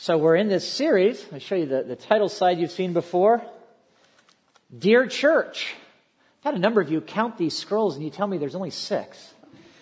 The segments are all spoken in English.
So we're in this series. I'll show you the title slide you've seen before. Dear Church. I've had a number of you count these scrolls and you tell me there's only 6.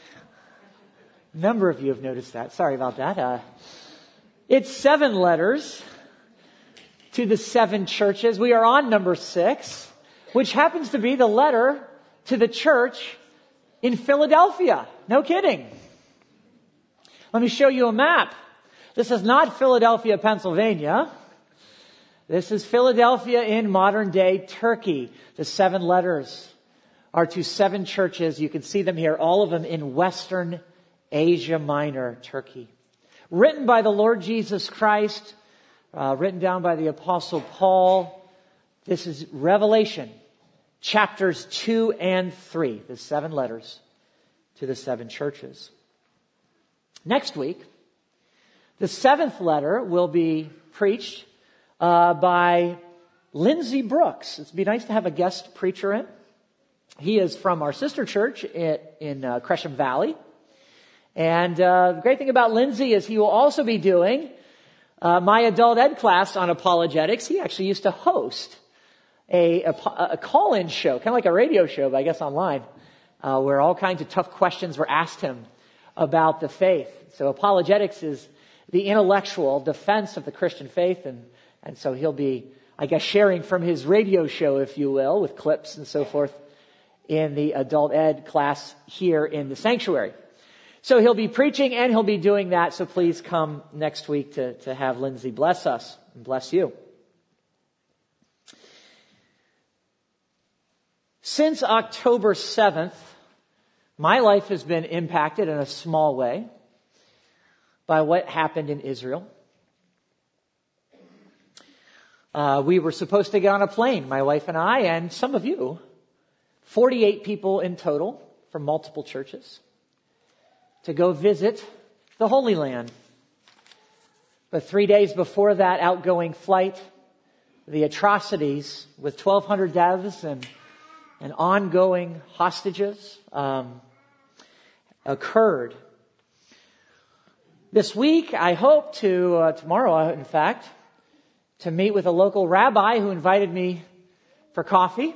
A number of you have noticed that. Sorry about that. It's 7 letters to the 7 churches. We are on number 6, which happens to be the letter to the church in Philadelphia. No kidding. Let me show you a map. This is not Philadelphia, Pennsylvania. This is Philadelphia in modern day Turkey. The 7 letters are to 7 churches. You can see them here, all of them in Western Asia Minor, Turkey. Written by the Lord Jesus Christ, written down by the Apostle Paul. This is Revelation, chapters 2 and 3, the 7 letters to the 7 churches. Next week, the 7th letter will be preached by Lindsay Brooks. It'd be nice to have a guest preacher in. He is from our sister church in Gresham Valley. And the great thing about Lindsay is he will also be doing my adult ed class on apologetics. He actually used to host a call-in show, kind of like a radio show, but I guess online, where all kinds of tough questions were asked him about the faith. So apologetics is the intellectual defense of the Christian faith, and so he'll be, I guess, sharing from his radio show, if you will, with clips and so forth in the adult ed class here in the sanctuary. So he'll be preaching and he'll be doing that, so please come next week to have Lindsay bless us and bless you. Since October 7th, my life has been impacted in a small way by what happened in Israel. We were supposed to get on a plane, my wife and I, and some of you, 48 people in total from multiple churches, to go visit the Holy Land. But 3 days before that outgoing flight, the atrocities with 1,200 deaths and ongoing hostages occurred. This week, I hope to, tomorrow, in fact, to meet with a local rabbi who invited me for coffee.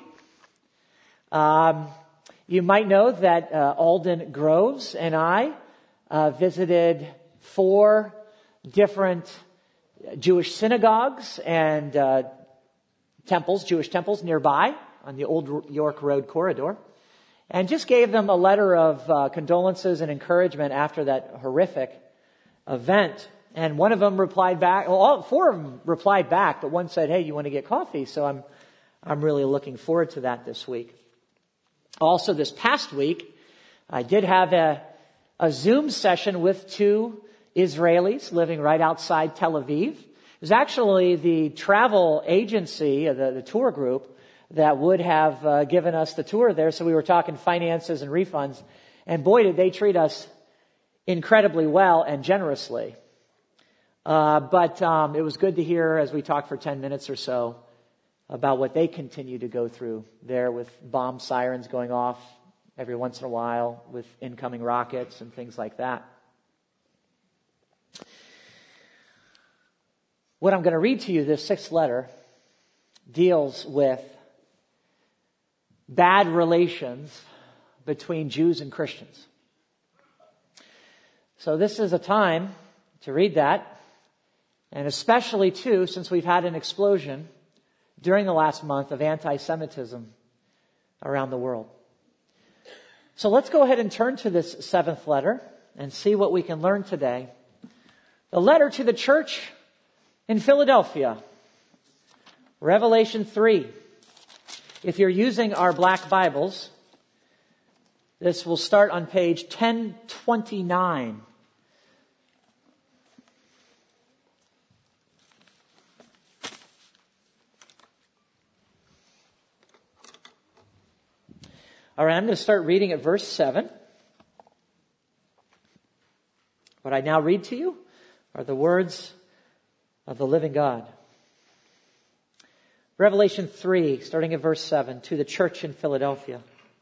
You might know that Alden Groves and I visited 4 different Jewish synagogues and temples, Jewish temples nearby on the Old York Road corridor, and just gave them a letter of condolences and encouragement after that horrific event. And one of them replied back, well, all 4 of them replied back, but one said, hey, you want to get coffee? So I'm really looking forward to that this week. Also this past week, I did have a Zoom session with 2 Israelis living right outside Tel Aviv. It was actually the travel agency, the tour group, that would have given us the tour there. So we were talking finances and refunds. And boy, did they treat us incredibly well and generously. But it was good to hear as we talked for 10 minutes or so about what they continue to go through there with bomb sirens going off every once in a while with incoming rockets and things like that. What I'm going to read to you, this 6th letter, deals with bad relations between Jews and Christians. So this is a time to read that, and especially too, since we've had an explosion during the last month of anti-Semitism around the world. So let's go ahead and turn to this 7th letter and see what we can learn today. The letter to the church in Philadelphia, Revelation 3. If you're using our black Bibles, this will start on page 1029. All right, I'm going to start reading at verse 7. What I now read to you are the words of the living God. Revelation 3, starting at verse 7, to the church in Philadelphia.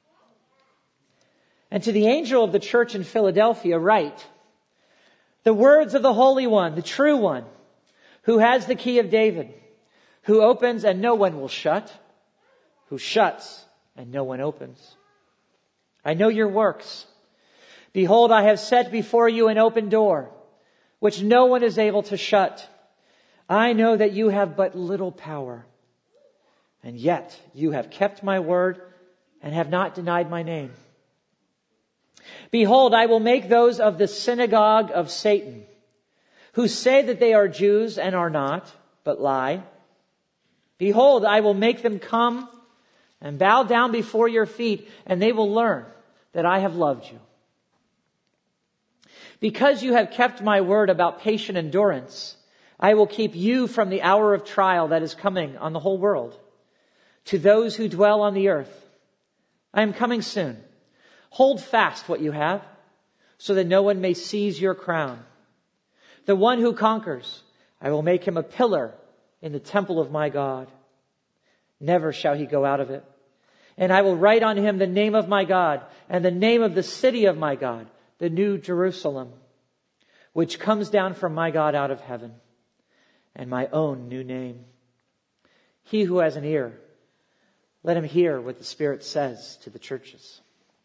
And to the angel of the church in Philadelphia write, the words of the Holy One, the true One, who has the key of David, who opens and no one will shut, who shuts and no one opens. I know your works. Behold, I have set before you an open door, which no one is able to shut. I know that you have but little power, and yet you have kept my word and have not denied my name. Behold, I will make those of the synagogue of Satan, who say that they are Jews and are not, but lie. Behold, I will make them come and bow down before your feet, and they will learn that I have loved you. Because you have kept my word about patient endurance, I will keep you from the hour of trial that is coming on the whole world. To those who dwell on the earth, I am coming soon. Hold fast what you have, so that no one may seize your crown. The one who conquers, I will make him a pillar in the temple of my God. Never shall he go out of it. And I will write on him the name of my God and the name of the city of my God, the new Jerusalem, which comes down from my God out of heaven, and my own new name. He who has an ear, let him hear what the Spirit says to the churches.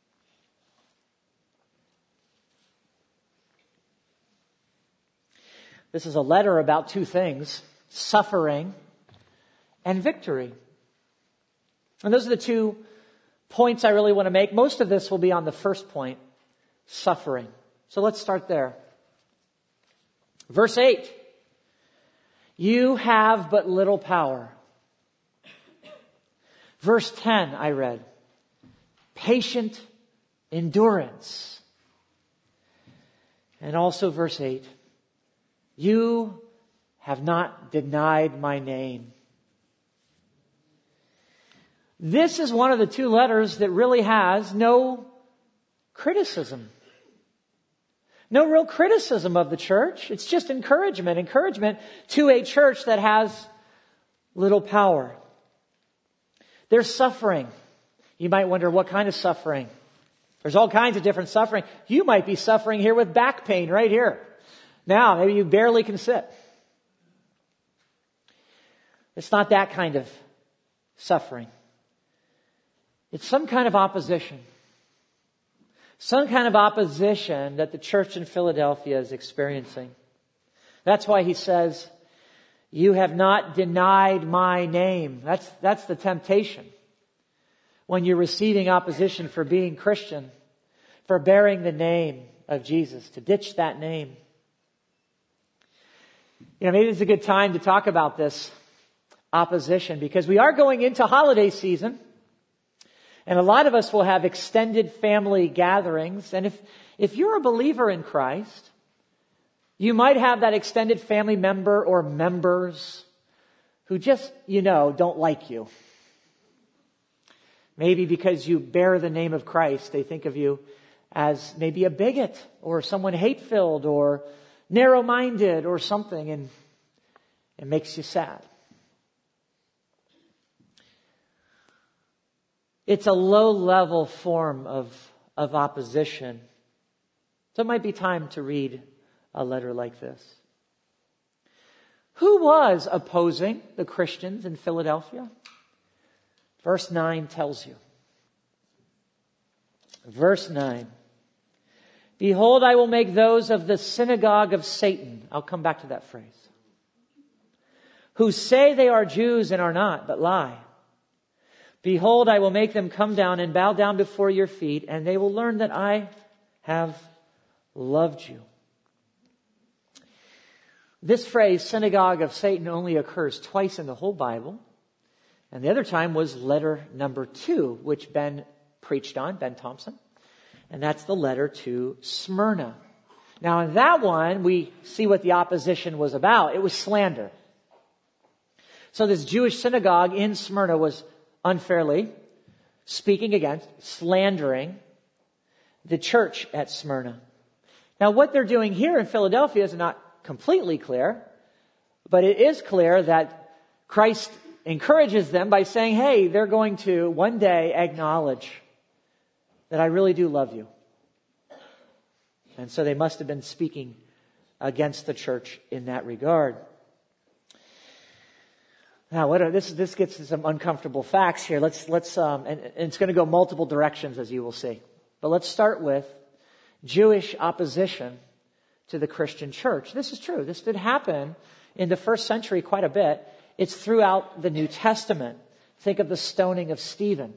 This is a letter about two things: suffering and victory. And those are the 2 points I really want to make. Most of this will be on the first point, suffering. So let's start there. Verse 8. You have but little power. Verse 10, I read. Patient endurance. And also verse 8. You have not denied my name. This is one of the 2 letters that really has no criticism. No real criticism of the church. It's just encouragement. Encouragement to a church that has little power. There's suffering. You might wonder, what kind of suffering? There's all kinds of different suffering. You might be suffering here with back pain right here. Now, maybe you barely can sit. It's not that kind of suffering. It's some kind of opposition. Some kind of opposition that the church in Philadelphia is experiencing. That's why he says, you have not denied my name. That's the temptation. When you're receiving opposition for being Christian, for bearing the name of Jesus, to ditch that name. You know, maybe it's a good time to talk about this opposition, because we are going into holiday season. And a lot of us will have extended family gatherings. And if you're a believer in Christ, you might have that extended family member or members who just, don't like you. Maybe because you bear the name of Christ, they think of you as maybe a bigot or someone hate-filled or narrow-minded or something, and it makes you sad. It's a low-level form of opposition. So it might be time to read a letter like this. Who was opposing the Christians in Philadelphia? Verse 9 tells you. Verse 9. Behold, I will make those of the synagogue of Satan. I'll come back to that phrase. Who say they are Jews and are not, but lie. Behold, I will make them come down and bow down before your feet, and they will learn that I have loved you. This phrase, synagogue of Satan, only occurs twice in the whole Bible. And the other time was letter number 2, which Ben preached on, Ben Thompson. And that's the letter to Smyrna. Now in that one, we see what the opposition was about. It was slander. So this Jewish synagogue in Smyrna was unfairly speaking against, slandering the church at Smyrna. Now what they're doing here in Philadelphia is not completely clear, but it is clear that Christ encourages them by saying, hey, they're going to one day acknowledge that I really do love you. And so they must have been speaking against the church in that regard. Now, this gets to some uncomfortable facts here. And it's going to go multiple directions, as you will see. But let's start with Jewish opposition to the Christian church. This is true. This did happen in the first century quite a bit. It's throughout the New Testament. Think of the stoning of Stephen.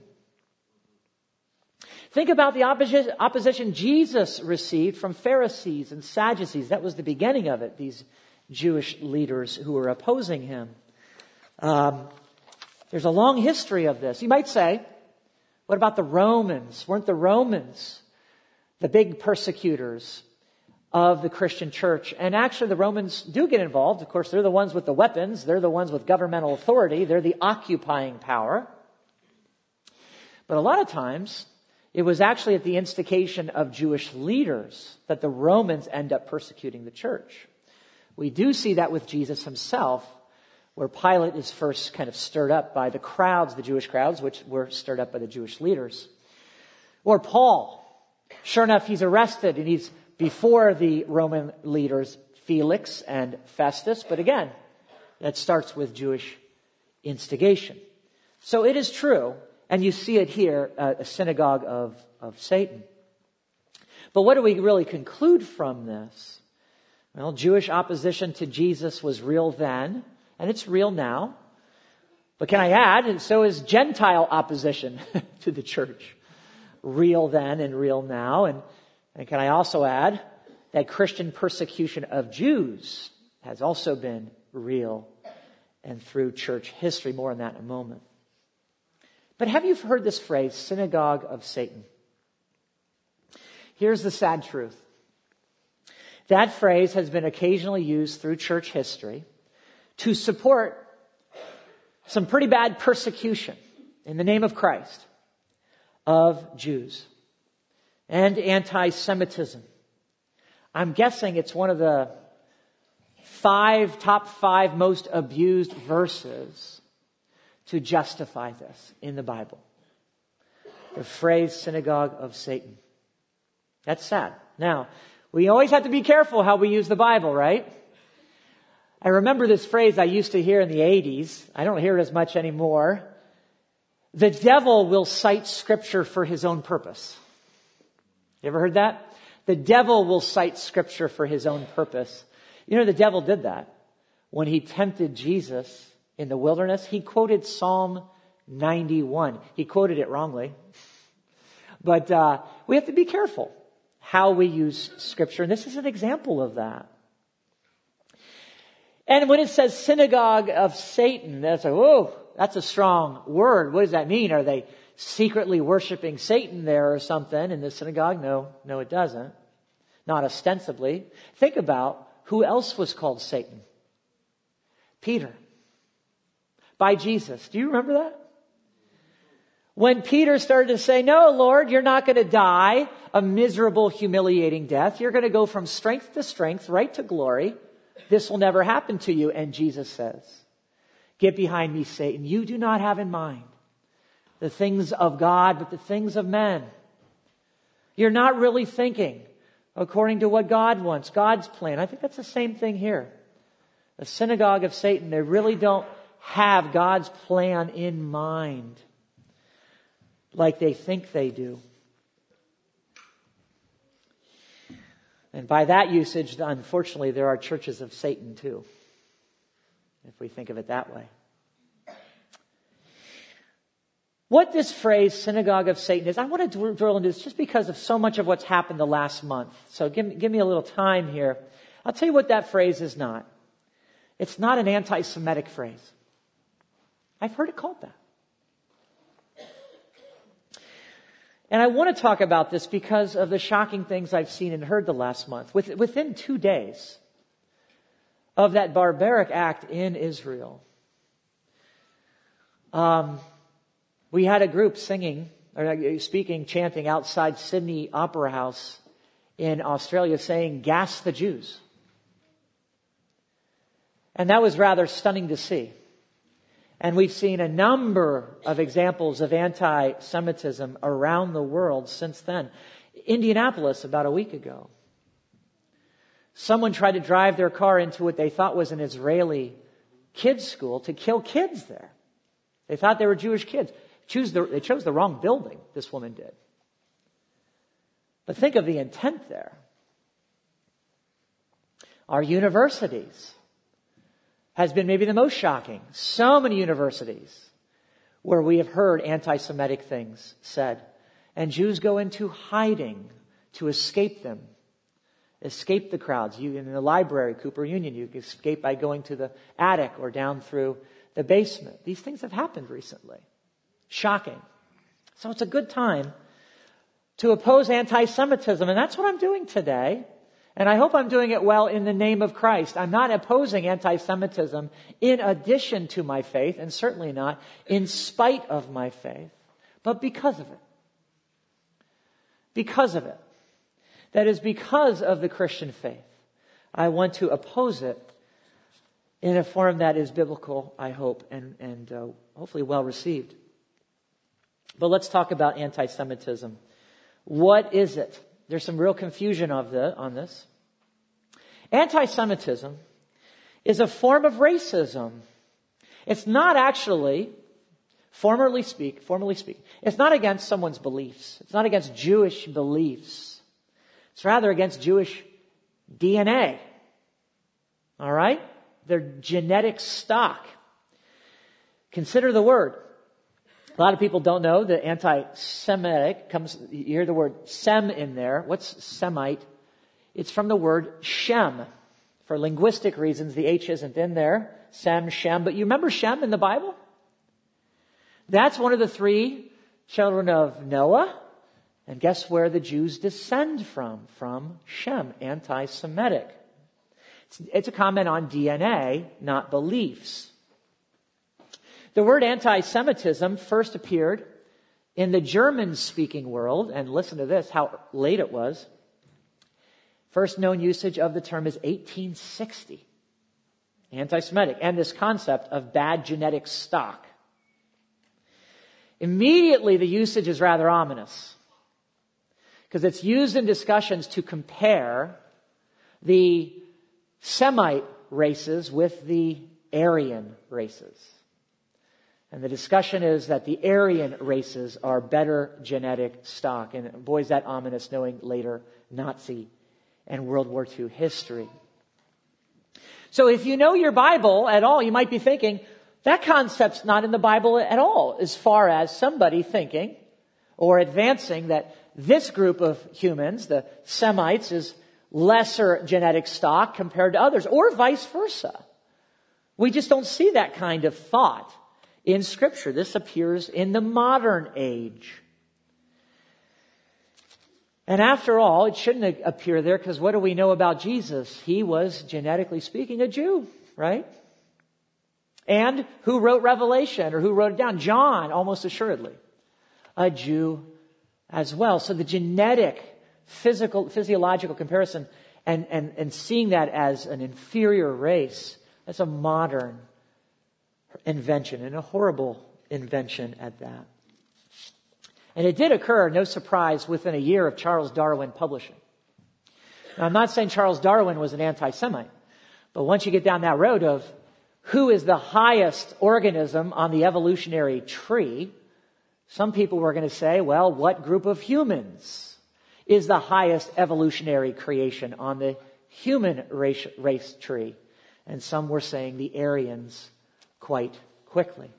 Think about the opposition Jesus received from Pharisees and Sadducees. That was the beginning of it, these Jewish leaders who were opposing him. There's a long history of this. You might say, what about the Romans? Weren't the Romans the big persecutors of the Christian church? And actually, the Romans do get involved. Of course, they're the ones with the weapons. They're the ones with governmental authority. They're the occupying power. But a lot of times, it was actually at the instigation of Jewish leaders that the Romans end up persecuting the church. We do see that with Jesus himself, where Pilate is first kind of stirred up by the crowds, the Jewish crowds, which were stirred up by the Jewish leaders. Or Paul. Sure enough, he's arrested and he's before the Roman leaders, Felix and Festus. But again, that starts with Jewish instigation. So it is true, and you see it here, a synagogue of Satan. But what do we really conclude from this? Well, Jewish opposition to Jesus was real then, and it's real now. But can I add, and so is Gentile opposition to the church. Real then and real now. And can I also add that Christian persecution of Jews has also been real and through church history. More on that in a moment. But have you heard this phrase, synagogue of Satan? Here's the sad truth. That phrase has been occasionally used through church history to support some pretty bad persecution in the name of Christ of Jews and anti-Semitism. I'm guessing it's one of the top five most abused verses to justify this in the Bible. The phrase synagogue of Satan. That's sad. Now, we always have to be careful how we use the Bible, right? I remember this phrase I used to hear in the 80s. I don't hear it as much anymore. The devil will cite Scripture for his own purpose. You ever heard that? The devil will cite Scripture for his own purpose. You know, the devil did that. When he tempted Jesus in the wilderness, he quoted Psalm 91. He quoted it wrongly. But we have to be careful how we use Scripture. And this is an example of that. And when it says synagogue of Satan, that's like, whoa, that's a strong word. What does that mean? Are they secretly worshiping Satan there or something in the synagogue? No, it doesn't. Not ostensibly. Think about who else was called Satan. Peter. By Jesus. Do you remember that? When Peter started to say, no, Lord, you're not going to die a miserable, humiliating death. You're going to go from strength to strength, right to glory. This will never happen to you. And Jesus says, get behind me, Satan. You do not have in mind the things of God, but the things of men. You're not really thinking according to what God wants, God's plan. I think that's the same thing here. The synagogue of Satan, they really don't have God's plan in mind like they think they do. And by that usage, unfortunately, there are churches of Satan too, if we think of it that way. What this phrase, synagogue of Satan, is, I want to drill into this just because of so much of what's happened the last month. So give me a little time here. I'll tell you what that phrase is not. It's not an anti-Semitic phrase. I've heard it called that. And I want to talk about this because of the shocking things I've seen and heard the last month. Within 2 days of that barbaric act in Israel, we had a group chanting outside Sydney Opera House in Australia saying, "Gas the Jews." And that was rather stunning to see. And we've seen a number of examples of anti-Semitism around the world since then. Indianapolis, about a week ago. Someone tried to drive their car into what they thought was an Israeli kids' school to kill kids there. They thought they were Jewish kids. They chose the wrong building, this woman did. But think of the intent there. Our universities has been maybe the most shocking. So many universities where we have heard anti-Semitic things said. And Jews go into hiding to escape them. Escape the crowds. You in the library, Cooper Union, you escape by going to the attic or down through the basement. These things have happened recently. Shocking. So it's a good time to oppose anti-Semitism. And that's what I'm doing today. And I hope I'm doing it well in the name of Christ. I'm not opposing anti-Semitism in addition to my faith, and certainly not in spite of my faith, but because of it. Because of it. That is because of the Christian faith. I want to oppose it in a form that is biblical, I hope, and hopefully well received. But let's talk about anti-Semitism. What is it? There's some real confusion on this. Anti-Semitism is a form of racism. It's not actually, formally speaking, it's not against someone's beliefs. It's not against Jewish beliefs. It's rather against Jewish DNA. All right? Their genetic stock. Consider the word. A lot of people don't know that anti-Semitic you hear the word Sem in there. What's Semite? It's from the word Shem. For linguistic reasons, the H isn't in there. Sem, Shem. But you remember Shem in the Bible? That's one of the 3 children of Noah. And guess where the Jews descend from? From Shem, anti-Semitic. It's a comment on DNA, not beliefs. The word anti-Semitism first appeared in the German-speaking world, and listen to this, how late it was. First known usage of the term is 1860. Anti-Semitic, and this concept of bad genetic stock. Immediately, the usage is rather ominous, because it's used in discussions to compare the Semite races with the Aryan races. And the discussion is that the Aryan races are better genetic stock. And boy, is that ominous, knowing later Nazi and World War II history. So if you know your Bible at all, you might be thinking, that concept's not in the Bible at all, as far as somebody thinking or advancing that this group of humans, the Semites, is lesser genetic stock compared to others, or vice versa. We just don't see that kind of thought in Scripture. This appears in the modern age. And after all, it shouldn't appear there, because what do we know about Jesus? He was, genetically speaking, a Jew, right? And who wrote Revelation, or who wrote it down? John, almost assuredly, a Jew as well. So the genetic, physiological comparison and seeing that as an inferior race, that's a modern invention, and a horrible invention at that. And it did occur, no surprise, within a year of Charles Darwin publishing. Now, I'm not saying Charles Darwin was an anti-Semite, but once you get down that road of who is the highest organism on the evolutionary tree, some people were going to say, well, what group of humans is the highest evolutionary creation on the human race tree? And some were saying the Aryans quite quickly.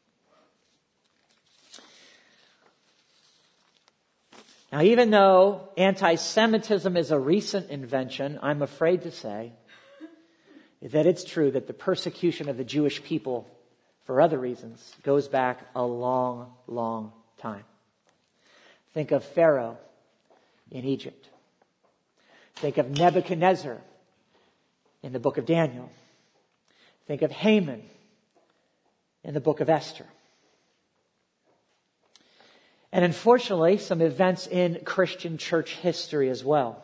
Now, even though anti-Semitism is a recent invention, I'm afraid to say that it's true that the persecution of the Jewish people, for other reasons, goes back a long, long time. Think of Pharaoh in Egypt. Think of Nebuchadnezzar in the book of Daniel. Think of Haman in the book of Esther. And unfortunately, some events in Christian church history as well.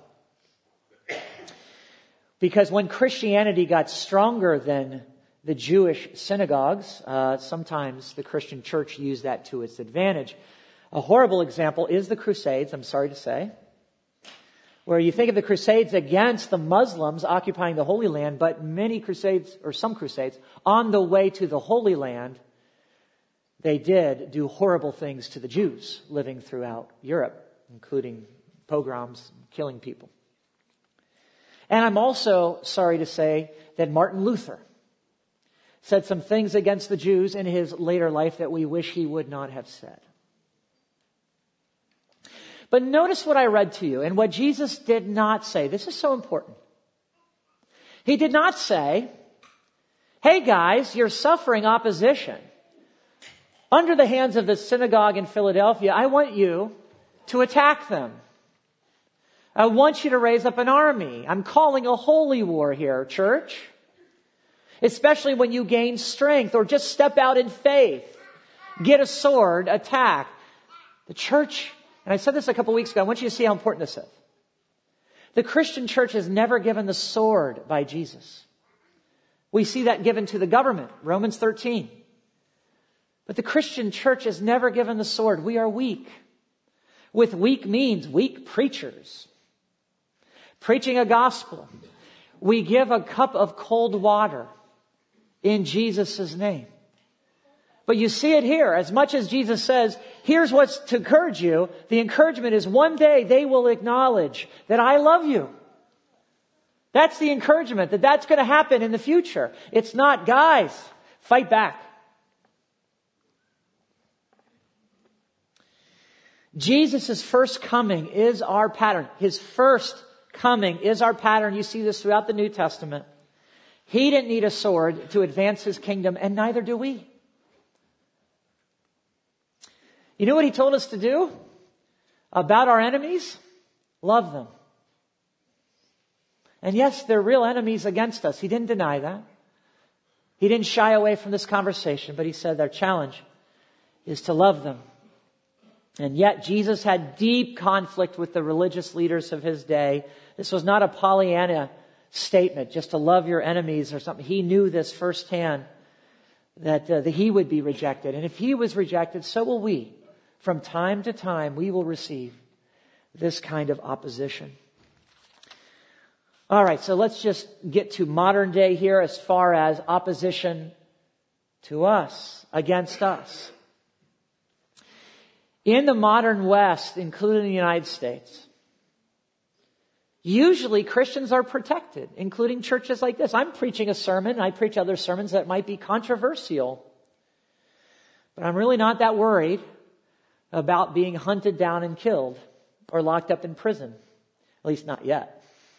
Because when Christianity got stronger than the Jewish synagogues, sometimes the Christian church used that to its advantage. A horrible example is the Crusades, I'm sorry to say, where you think of the Crusades against the Muslims occupying the Holy Land, but many crusades, or some crusades, on the way to the Holy Land, they did do horrible things to the Jews living throughout Europe, including pogroms, killing people. And I'm also sorry to say that Martin Luther said some things against the Jews in his later life that we wish he would not have said. But notice what I read to you and what Jesus did not say. This is so important. He did not say, hey guys, you're suffering opposition. Under the hands of the synagogue in Philadelphia, I want you to attack them. I want you to raise up an army. I'm calling a holy war here, church. Especially when you gain strength or just step out in faith. Get a sword, attack. The church, and I said this a couple weeks ago, I want you to see how important this is. The Christian church has never given the sword by Jesus. We see that given to the government, Romans 13. But the Christian church has never given the sword. We are weak. With weak means weak preachers. Preaching a gospel. We give a cup of cold water in Jesus' name. But you see it here. As much as Jesus says, here's what's to encourage you. The encouragement is one day they will acknowledge that I love you. That's the encouragement, that that's going to happen in the future. It's not, guys, fight back. Jesus' first coming is our pattern. His first coming is our pattern. You see this throughout the New Testament. He didn't need a sword to advance his kingdom, and neither do we. You know what he told us to do about our enemies? Love them. And yes, they're real enemies against us. He didn't deny that. He didn't shy away from this conversation, but he said their challenge is to love them. And yet Jesus had deep conflict with the religious leaders of his day. This was not a Pollyanna statement, just to love your enemies or something. He knew this firsthand, that he would be rejected. And if he was rejected, so will we. From time to time, we will receive this kind of opposition. All right, so let's just get to modern day here as far as opposition to us, against us. In the modern West, including the United States, usually Christians are protected, including churches like this. I'm preaching a sermon, I preach other sermons that might be controversial, but I'm really not that worried about being hunted down and killed or locked up in prison. At least not yet.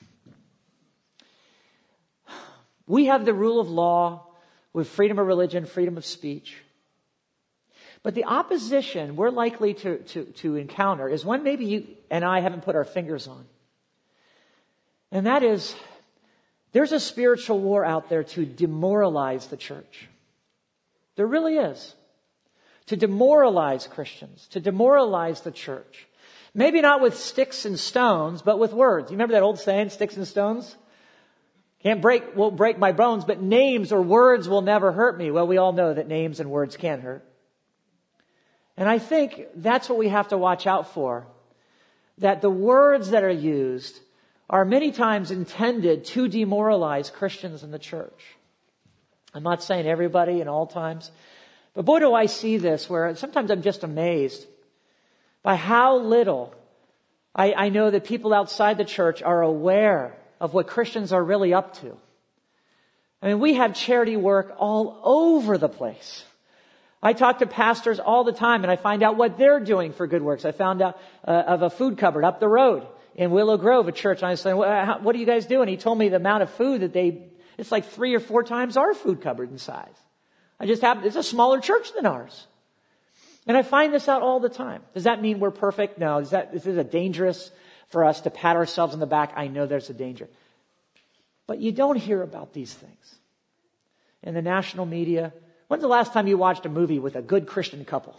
We have the rule of law with freedom of religion, freedom of speech. But the opposition we're likely to encounter is one maybe you and I haven't put our fingers on. And that is, there's a spiritual war out there to demoralize the church. There really is. To demoralize Christians, to demoralize the church. Maybe not with sticks and stones, but with words. You remember that old saying, sticks and stones? Won't break my bones, but names or words will never hurt me. Well, we all know that names and words can hurt. And I think that's what we have to watch out for. That the words that are used are many times intended to demoralize Christians in the church. I'm not saying everybody in all times, but boy, do I see this where sometimes I'm just amazed by how little I know that people outside the church are aware of what Christians are really up to. I mean, we have charity work all over the place. I talk to pastors all the time and I find out what they're doing for good works. I found out of a food cupboard up the road in Willow Grove, a church. And I was saying, what are you guys doing? He told me the amount of food that it's like 3 or 4 times our food cupboard in size. It's a smaller church than ours. And I find this out all the time. Does that mean we're perfect? No. Is it dangerous for us to pat ourselves on the back? I know there's a danger. But you don't hear about these things in the national media. When's the last time you watched a movie with a good Christian couple?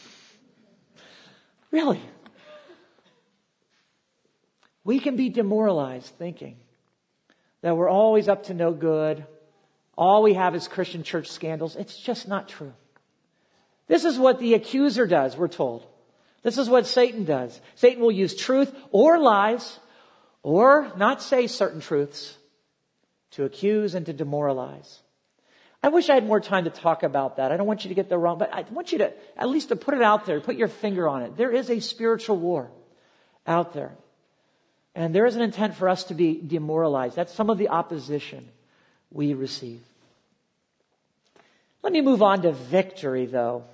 Really? We can be demoralized thinking that we're always up to no good. All we have is Christian church scandals. It's just not true. This is what the accuser does, we're told. This is what Satan does. Satan will use truth or lies or not say certain truths, to accuse and to demoralize. I wish I had more time to talk about that. I don't want you to get the wrong, but I want you to at least to put it out there, put your finger on it. There is a spiritual war out there. And there is an intent for us to be demoralized. That's some of the opposition we receive. Let me move on to victory, though.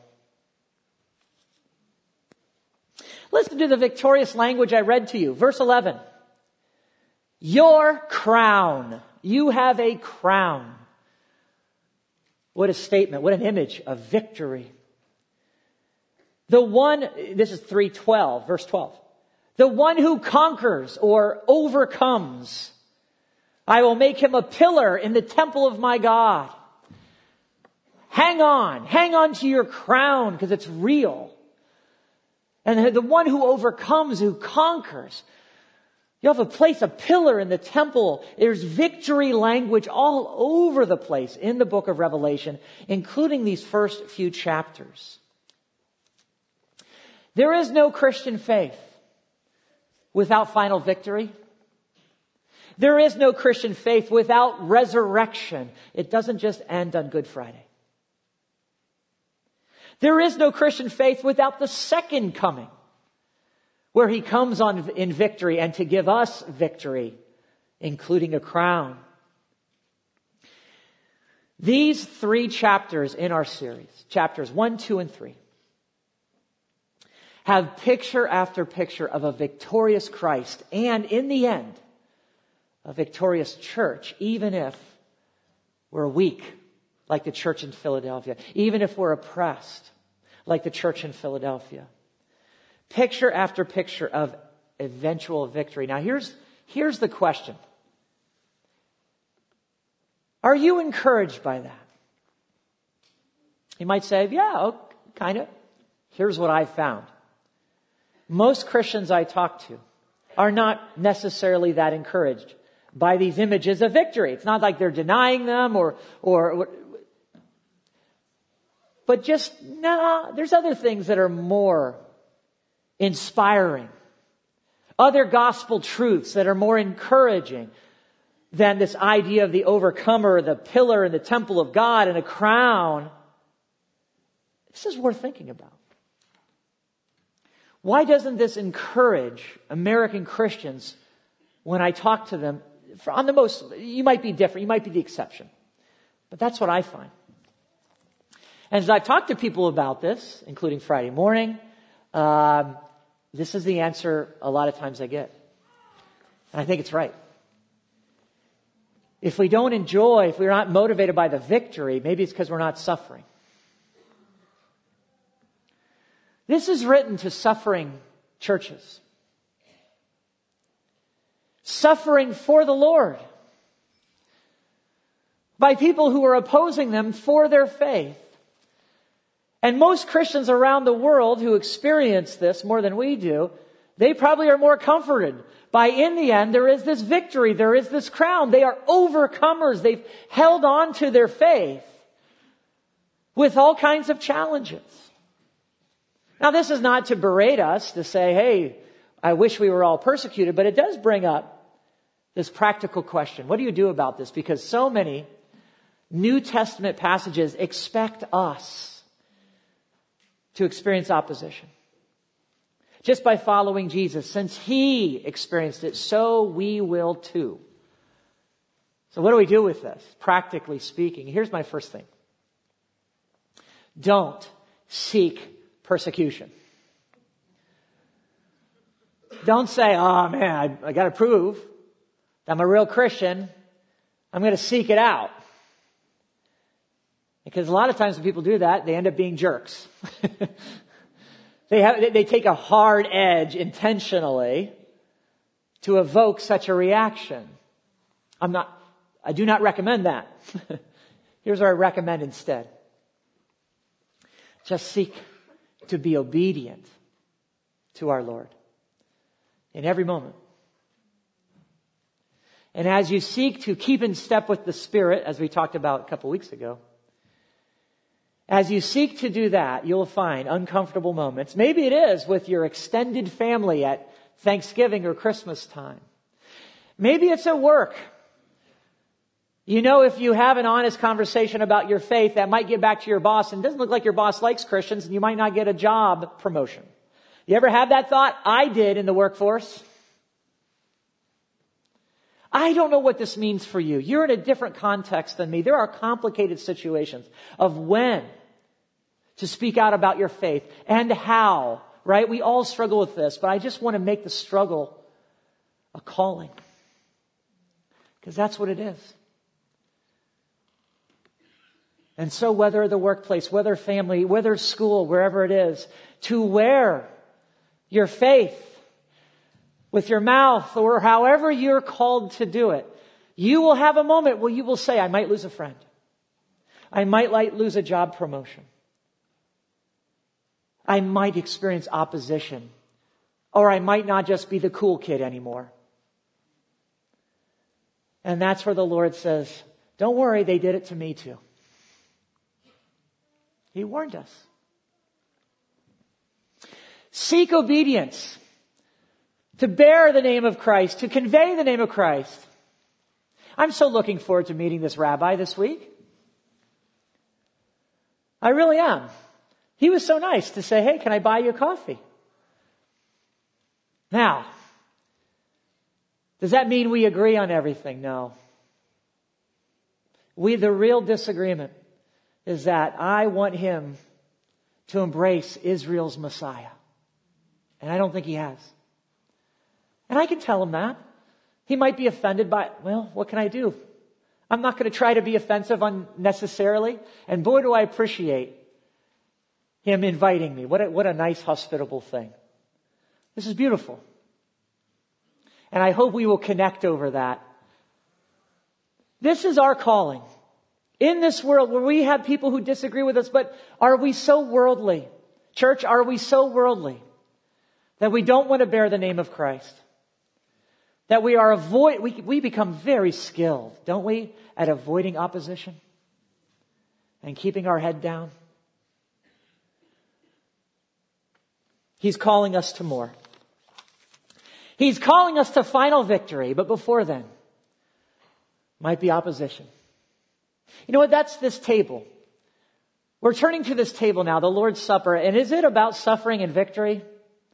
Listen to the victorious language I read to you. Verse 11. Your crown. You have a crown. What a statement. What an image of victory. The one, this is 3:12, verse 12. The one who conquers or overcomes, I will make him a pillar in the temple of my God. Hang on to your crown because it's real. And the one who overcomes, who conquers, you have a place, a pillar in the temple. There's victory language all over the place in the book of Revelation, including these first few chapters. There is no Christian faith without final victory. There is no Christian faith without resurrection. It doesn't just end on Good Friday. There is no Christian faith without the second coming, where he comes in victory and to give us victory, including a crown. These 3 chapters in our series, chapters 1, 2, and 3, have picture after picture of a victorious Christ and, in the end, a victorious church, even if we're weak, like the church in Philadelphia, even if we're oppressed, like the church in Philadelphia. Picture after picture of eventual victory. Now, here's the question. Are you encouraged by that? You might say, yeah, kind of. Here's what I found. Most Christians I talk to are not necessarily that encouraged by these images of victory. It's not like they're denying them but just, there's other things that are more inspiring. Other gospel truths that are more encouraging than this idea of the overcomer, the pillar in the temple of God and a crown. This is worth thinking about. Why doesn't this encourage American Christians when I talk to them? You might be different, you might be the exception. But that's what I find. And as I talk to people about this, including Friday morning, this is the answer a lot of times I get. And I think it's right. If we're not motivated by the victory, maybe it's because we're not suffering. This is written to suffering churches. Suffering for the Lord. By people who are opposing them for their faith. And most Christians around the world who experience this more than we do, they probably are more comforted by, in the end, there is this victory, there is this crown. They are overcomers. They've held on to their faith with all kinds of challenges. Now, this is not to berate us, to say, hey, I wish we were all persecuted, but it does bring up this practical question. What do you do about this? Because so many New Testament passages expect us to experience opposition. Just by following Jesus, since he experienced it, so we will too. So what do we do with this, practically speaking? Here's my first thing. Don't seek persecution. Don't say, oh man, I got to prove that I'm a real Christian. I'm going to seek it out. Because a lot of times when people do that, they end up being jerks. They take a hard edge intentionally to evoke such a reaction. I do not recommend that. Here's what I recommend instead. Just seek to be obedient to our Lord in every moment. And as you seek to keep in step with the Spirit, as we talked about a couple weeks ago, as you seek to do that, you'll find uncomfortable moments. Maybe it is with your extended family at Thanksgiving or Christmas time. Maybe it's at work. You know, if you have an honest conversation about your faith, that might get back to your boss, and it doesn't look like your boss likes Christians, and you might not get a job promotion. You ever have that thought? I did in the workforce. I don't know what this means for you. You're in a different context than me. There are complicated situations of when to speak out about your faith and how, right? We all struggle with this, but I just want to make the struggle a calling, because that's what it is. And so whether the workplace, whether family, whether school, wherever it is, to wear your faith with your mouth or however you're called to do it, you will have a moment where you will say, I might lose a friend. I might lose a job promotion. I might experience opposition. Or I might not just be the cool kid anymore. And that's where the Lord says, don't worry, they did it to me too. He warned us. Seek obedience. To bear the name of Christ. To convey the name of Christ. I'm so looking forward to meeting this rabbi this week. I really am. He was so nice to say, hey, can I buy you a coffee? Now, does that mean we agree on everything? No. The real disagreement is that I want him to embrace Israel's Messiah. And I don't think he has. And I can tell him that. He might be offended by, well, what can I do? I'm not going to try to be offensive unnecessarily. And boy, do I appreciate him inviting me. What a nice, hospitable thing. This is beautiful. And I hope we will connect over that. This is our calling. In this world where we have people who disagree with us, but are we so worldly? Church, are we so worldly that we don't want to bear the name of Christ? That we become very skilled, don't we, at avoiding opposition and keeping our head down? He's calling us to more. He's calling us to final victory, but before then, might be opposition. You know what? That's this table. We're turning to this table now, the Lord's Supper. And is it about suffering and victory?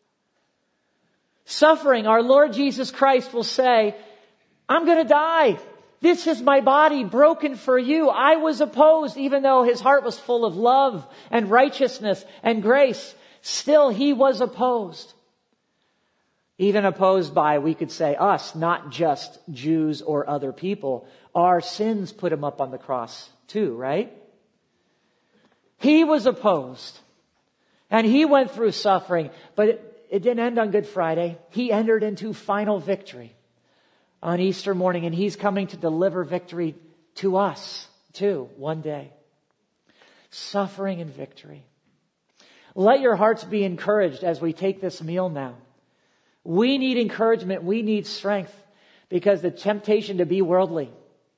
Suffering, our Lord Jesus Christ will say, I'm going to die. This is my body broken for you. I was opposed, even though his heart was full of love and righteousness and grace. Still, he was opposed. Even opposed by, we could say, us, not just Jews or other people. Our sins put him up on the cross too, right? He was opposed. And he went through suffering. But it didn't end on Good Friday. He entered into final victory on Easter morning. And he's coming to deliver victory to us too, one day. Suffering and victory. Let your hearts be encouraged as we take this meal now. We need encouragement. We need strength, because the temptation to be worldly,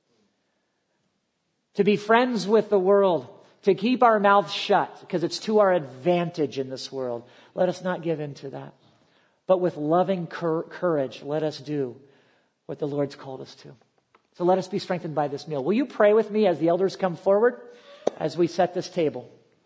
to be friends with the world, to keep our mouths shut because it's to our advantage in this world. Let us not give in to that. But with loving courage, let us do what the Lord's called us to. So let us be strengthened by this meal. Will you pray with me as the elders come forward as we set this table?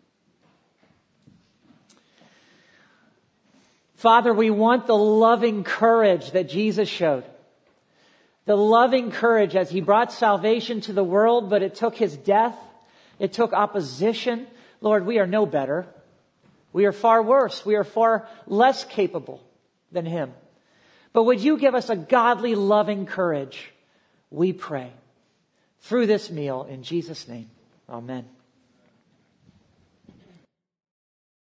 Father, we want the loving courage that Jesus showed. The loving courage as he brought salvation to the world, but it took his death. It took opposition. Lord, we are no better. We are far worse. We are far less capable than him. But would you give us a godly, loving courage? We pray. Through this meal, in Jesus' name, amen.